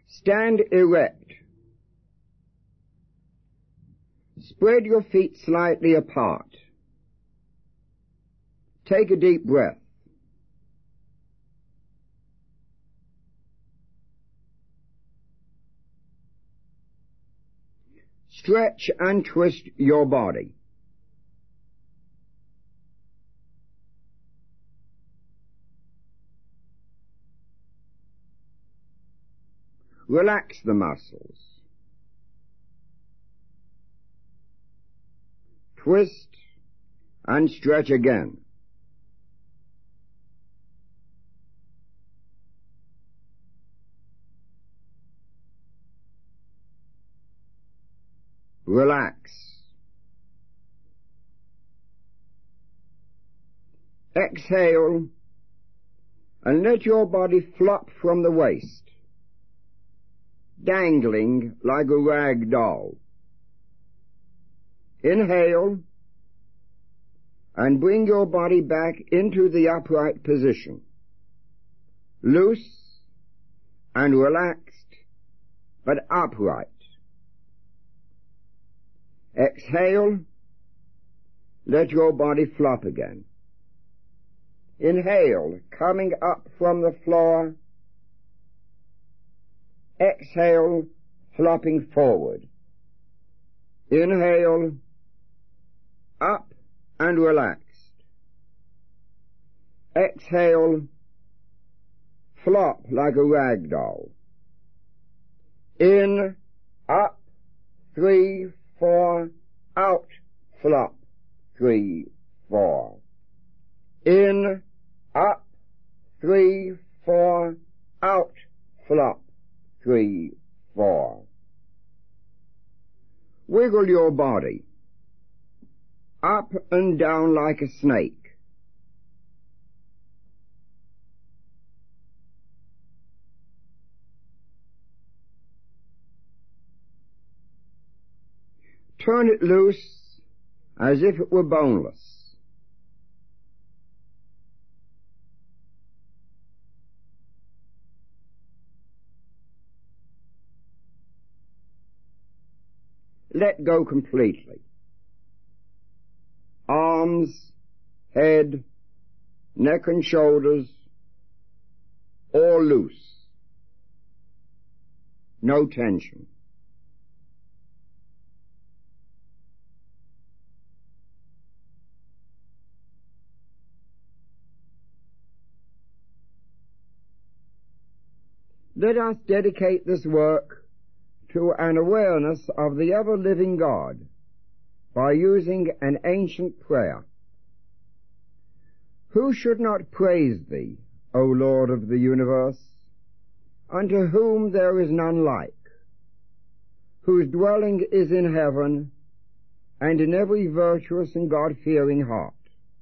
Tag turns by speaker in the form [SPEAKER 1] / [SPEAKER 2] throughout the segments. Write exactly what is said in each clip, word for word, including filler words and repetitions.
[SPEAKER 1] Stand erect. Spread your feet slightly apart. Take a deep breath. Stretch and twist your body. Relax the muscles. Twist and stretch again. Relax. Exhale and let your body flop from the waist, dangling like a rag doll. Inhale and bring your body back into the upright position, loose and relaxed, but upright. Exhale, let your body flop again. Inhale, coming up from the floor. Exhale, flopping forward. Inhale, up and relaxed. Exhale, flop like a rag doll. In, up, three, four, out, flop, three, four. In, up, three, four, out, flop, three, four. Wiggle your body, up and down like a snake. Turn it loose as if it were boneless. Let go completely. Arms, head, neck and shoulders, all loose. No tension. Let us dedicate this work to an awareness of the ever-living God by using an ancient prayer. Who should not praise thee, O Lord of the universe, unto whom there is none like, whose dwelling is in heaven and in every virtuous and God-fearing heart?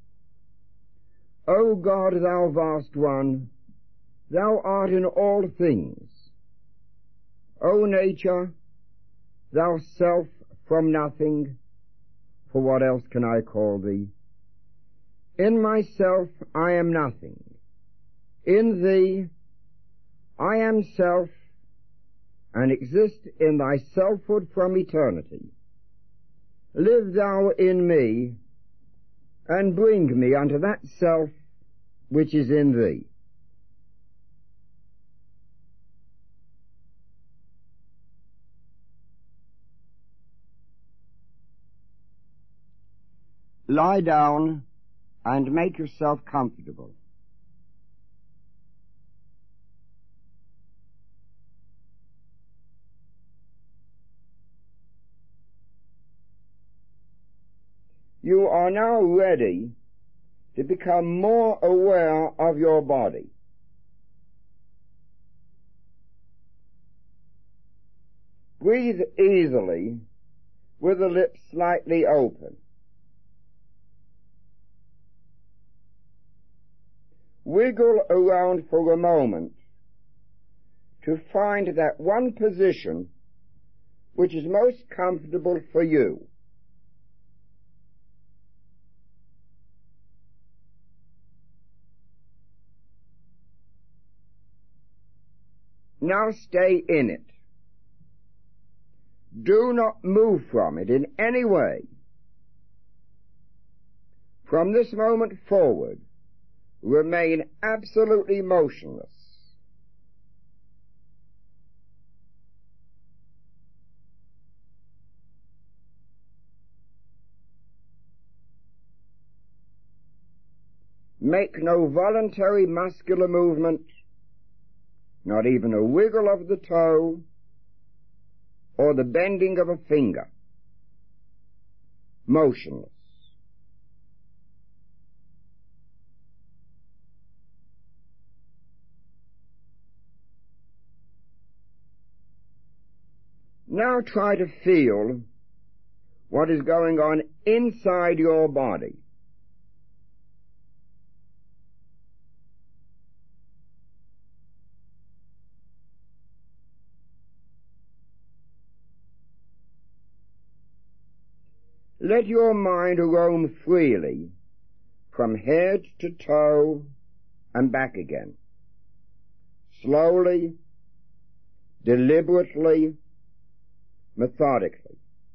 [SPEAKER 1] O God, thou vast one, thou art in all things. O nature, thou self from nothing, for what else can I call thee? In myself I am nothing. In thee I am self, and exist in thy selfhood from eternity. Live thou in me, and bring me unto that self which is in thee. Lie down and make yourself comfortable. You are now ready to become more aware of your body. Breathe easily with the lips slightly open. Wiggle around for a moment to find that one position which is most comfortable for you. Now stay in it. Do not move from it in any way. From this moment forward, remain absolutely motionless. Make no voluntary muscular movement, not even a wiggle of the toe or the bending of a finger. Motionless. Now try to feel what is going on inside your body. Let your mind roam freely from head to toe and back again. Slowly, deliberately, methodically.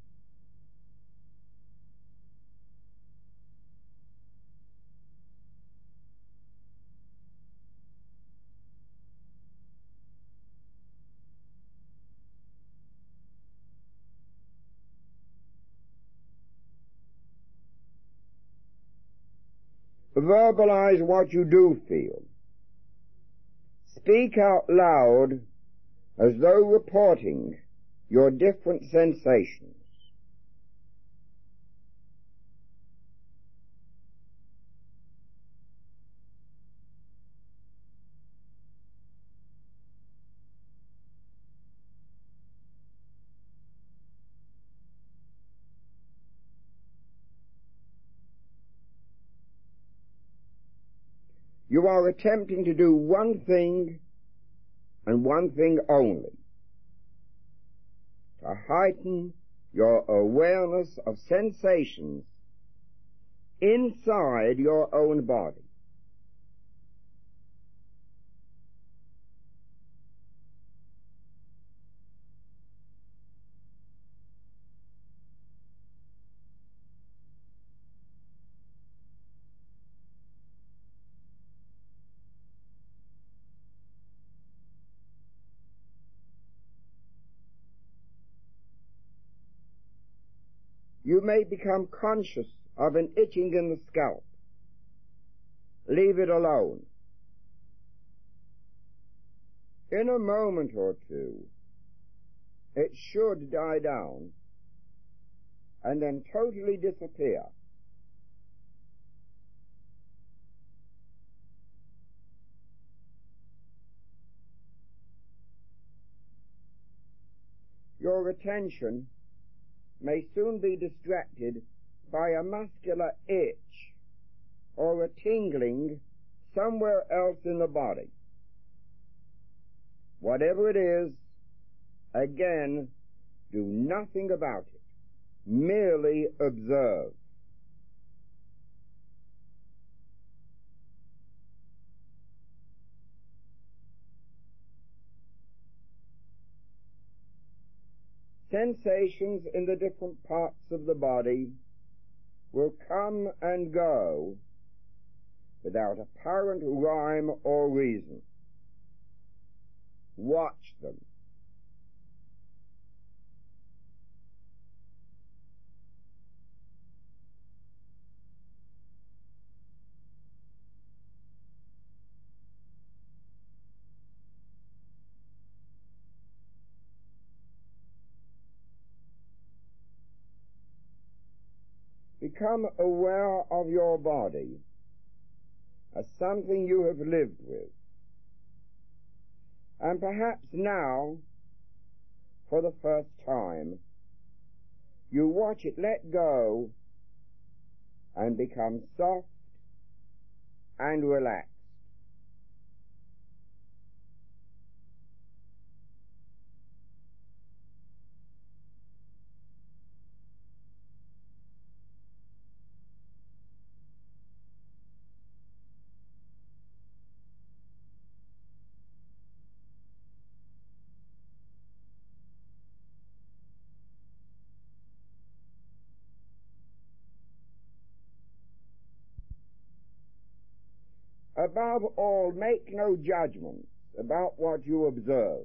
[SPEAKER 1] Verbalize what you do feel. Speak out loud as though reporting your different sensations. You are attempting to do one thing and one thing only, to heighten your awareness of sensations inside your own body. You may become conscious of an itching in the scalp. Leave it alone. In a moment or two, it should die down and then totally disappear. Your attention may soon be distracted by a muscular itch or a tingling somewhere else in the body. Whatever it is, again, do nothing about it. Merely observe. Sensations in the different parts of the body will come and go without apparent rhyme or reason. Watch them. Become aware of your body as something you have lived with. And perhaps now, for the first time, you watch it let go and become soft and relaxed. Above all, make no judgments about what you observe.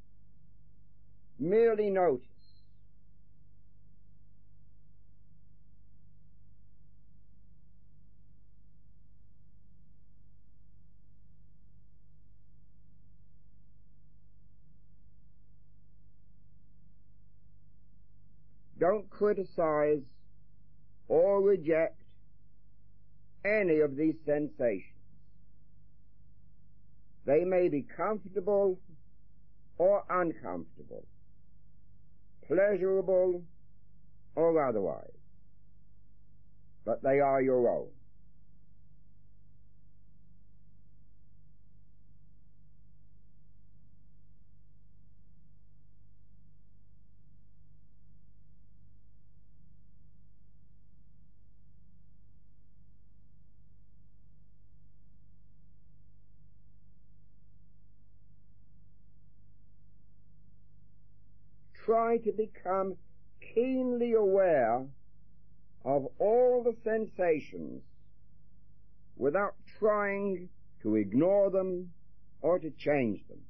[SPEAKER 1] Merely notice. Don't criticize or reject any of these sensations. They may be comfortable or uncomfortable, pleasurable or otherwise, but they are your own. Try to become keenly aware of all the sensations without trying to ignore them or to change them.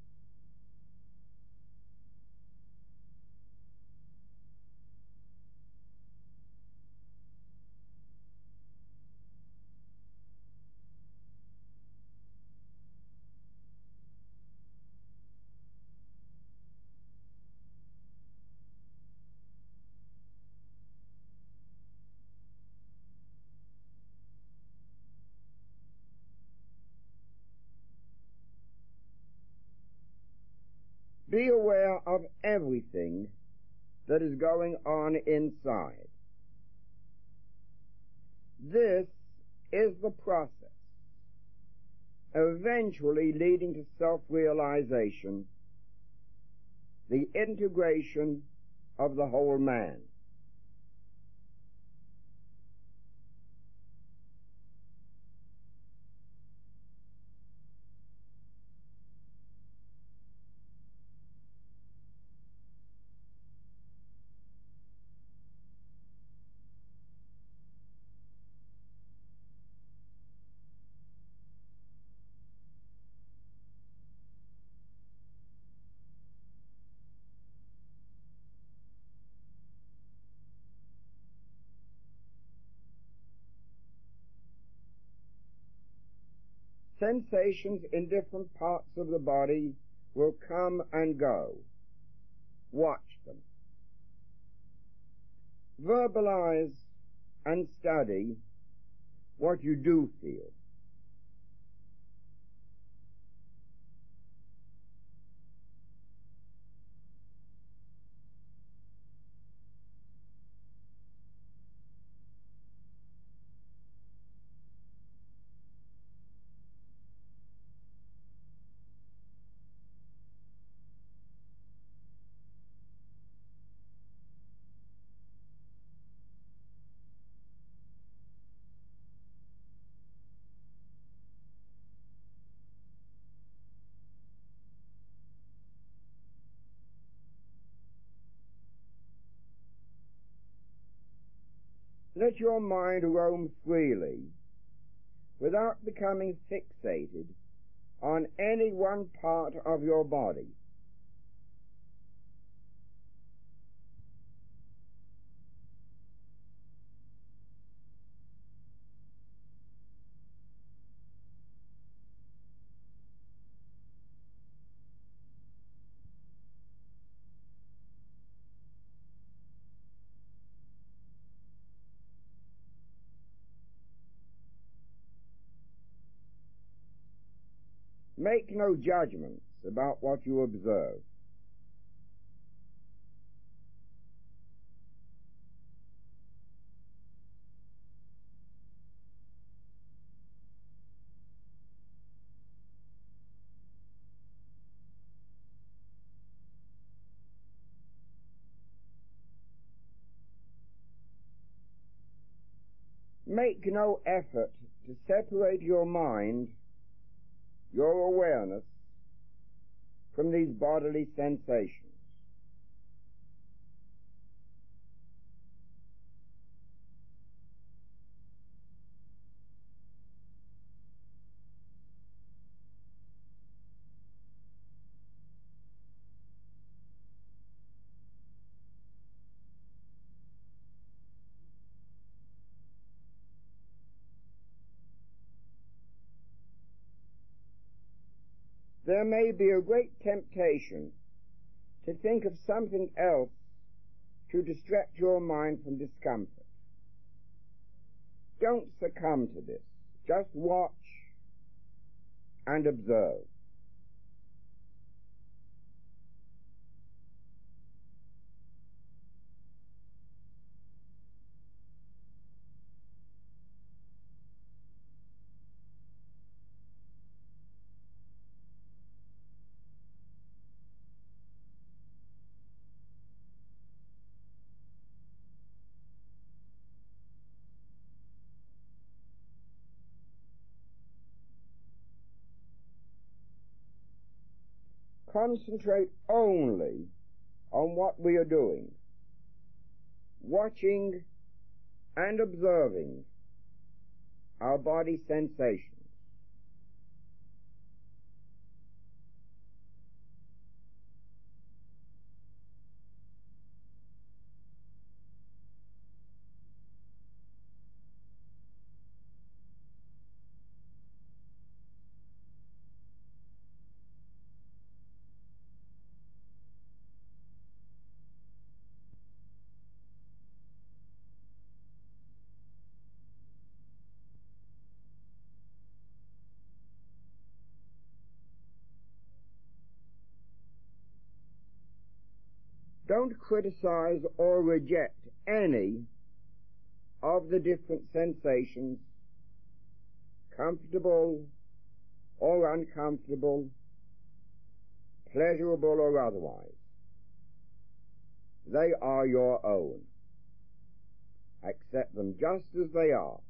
[SPEAKER 1] Be aware of everything that is going on inside. This is the process, eventually leading to self-realization, the integration of the whole man. Sensations in different parts of the body will come and go. Watch them. Verbalize and study what you do feel. Let your mind roam freely without becoming fixated on any one part of your body. Make no judgments about what you observe. Make no effort to separate your mind, your awareness, from these bodily sensations. there may be a great temptation to think of something else to distract your mind from discomfort. Don't succumb to this. Just watch and observe. Concentrate only on what we are doing, watching and observing our body sensations. Don't criticize or reject any of the different sensations, comfortable or uncomfortable, pleasurable or otherwise. They are your own. Accept them just as they are.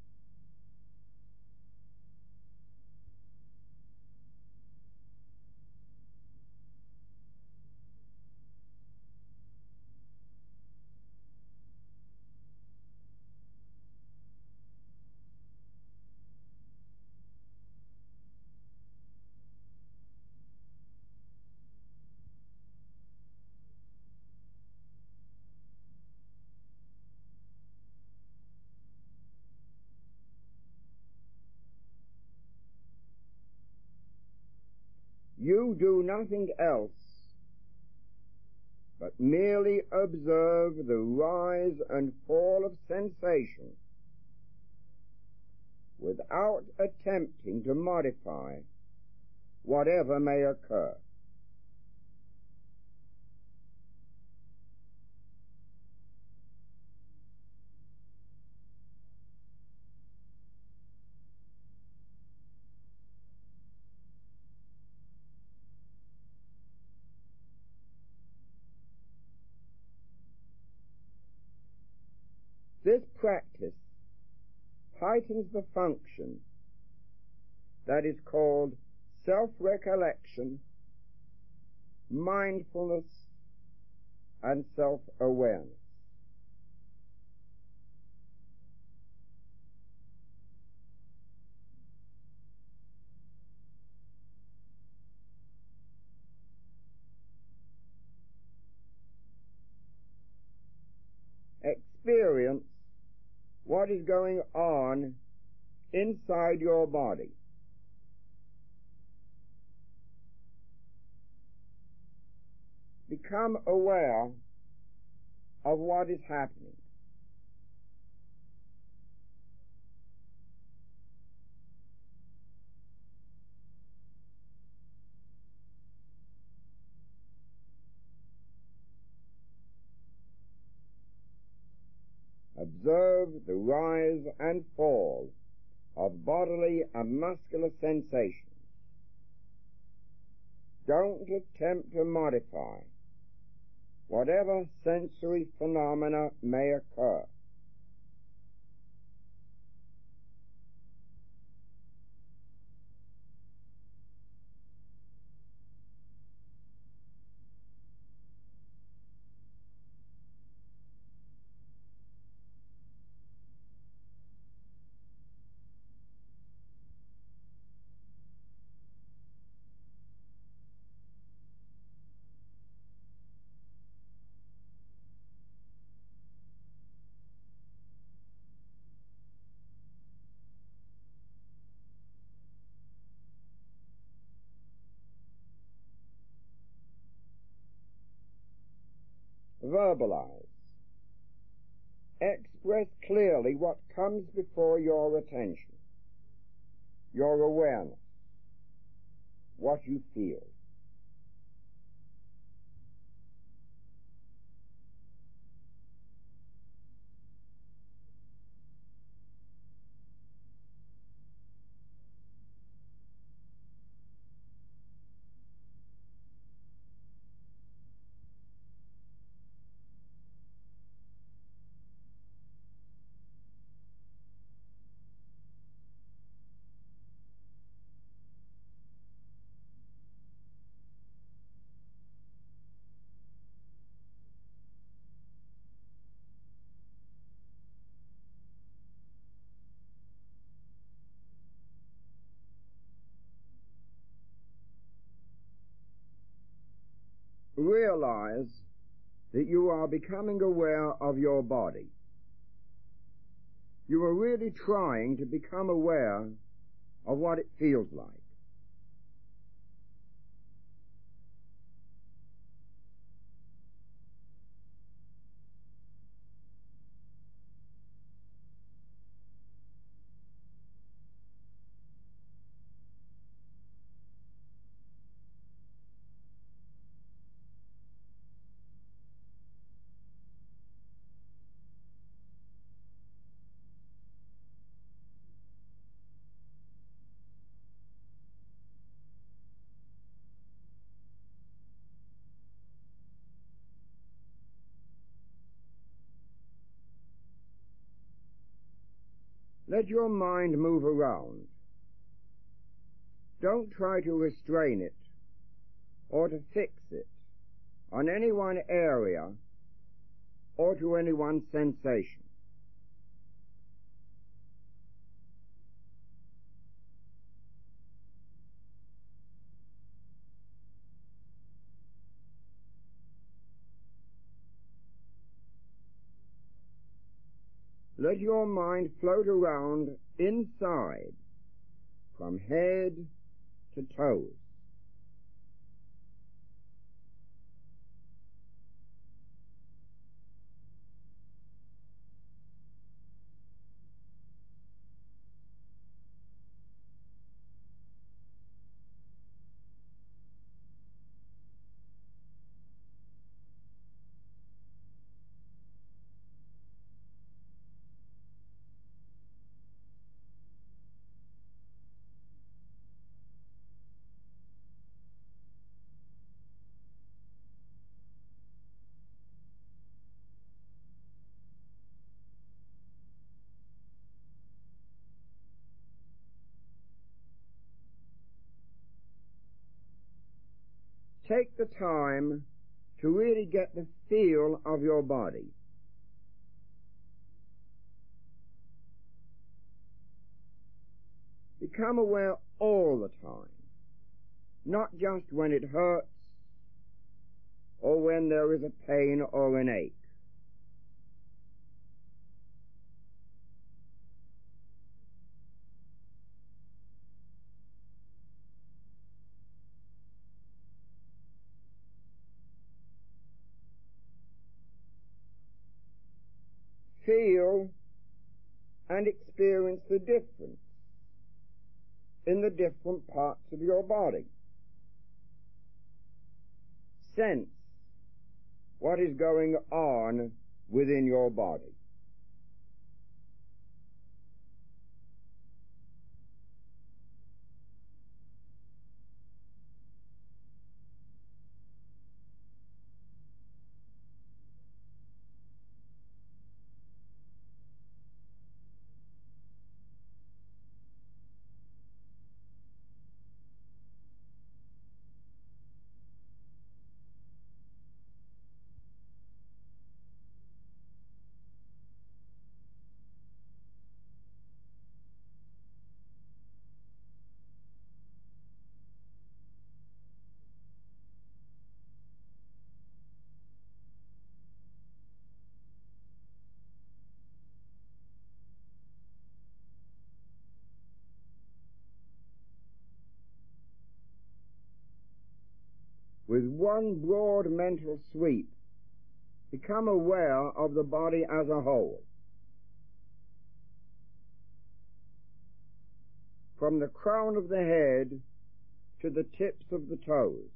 [SPEAKER 1] You do nothing else but merely observe the rise and fall of sensation without attempting to modify whatever may occur. This practice heightens the function that is called self-recollection, mindfulness, and self-awareness. Experience what is going on inside your body. Become aware of what is happening. Observe the rise and fall of bodily and muscular sensations. Don't attempt to modify whatever sensory phenomena may occur. Verbalize. Express clearly what comes before your attention, your awareness, what you feel. Realize that you are becoming aware of your body. You are really trying to become aware of what it feels like. Let your mind move around. Don't try to restrain it or to fix it on any one area or to any one sensation. Let your mind float around inside, from head to toes. Take the time to really get the feel of your body. Become aware all the time, not just when it hurts or when there is a pain or an ache. Feel and experience the difference in the different parts of your body. Sense what is going on within your body. With one broad mental sweep, Become aware of the body as a whole. From the crown of the head to the tips of the toes.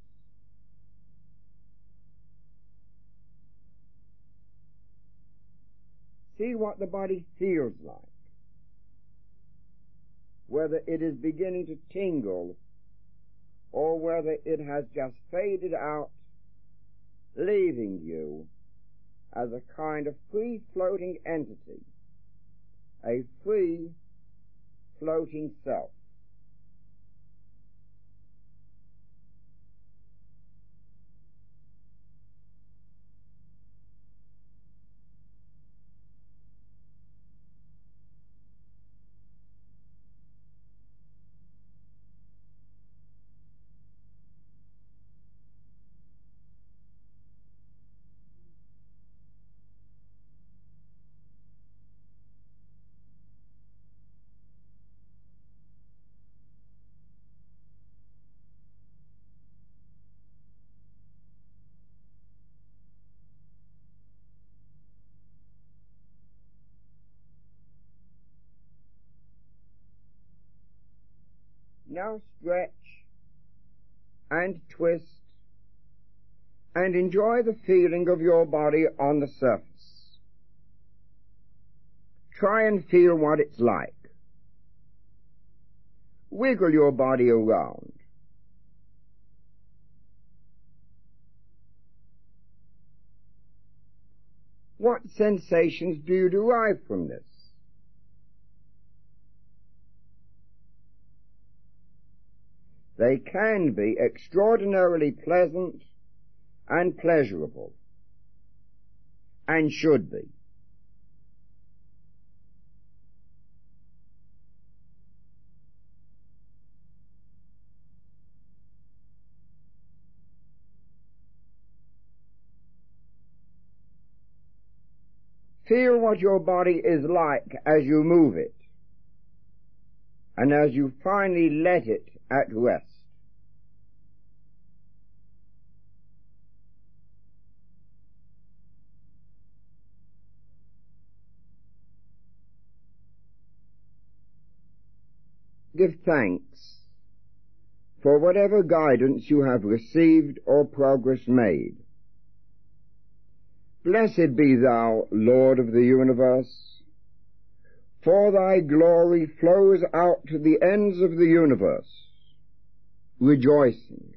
[SPEAKER 1] See what the body feels like. Whether it is beginning to tingle or whether it has just faded out, leaving you as a kind of free-floating entity, a free floating self. Now stretch and twist and enjoy the feeling of your body on the surface. Try and feel what it's like. Wiggle your body around. What sensations do you derive from this? They can be extraordinarily pleasant and pleasurable, and should be. Feel what your body is like as you move it, and as you finally let it at rest. Give thanks for whatever guidance you have received or progress made. Blessed be thou, Lord of the universe, for thy glory flows out to the ends of the universe, rejoicing.